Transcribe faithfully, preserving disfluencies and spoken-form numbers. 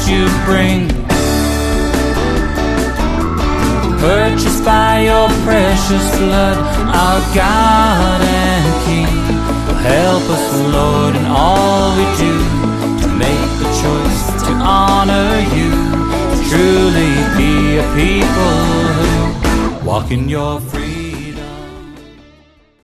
you bring, purchased by your precious blood, our God and King. Help us, Lord, in all we do, to make the choice to honor you, to truly be a people who walk in your freedom.